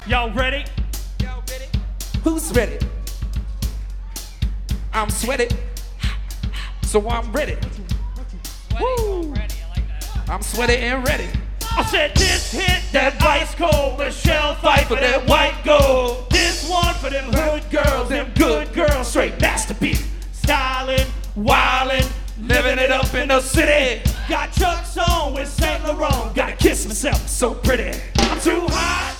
Y'all ready? Who's ready? I'm sweaty, so I'm ready. Woo. I'm sweaty and ready. I said this hit that ice cold Michelle fight for that white gold. This one for them hood girls, them good girls, straight masterpiece. Styling, wildin', living it up in the city. Got Chuck's on with Saint Laurent, gotta kiss myself, so pretty. I'm too high.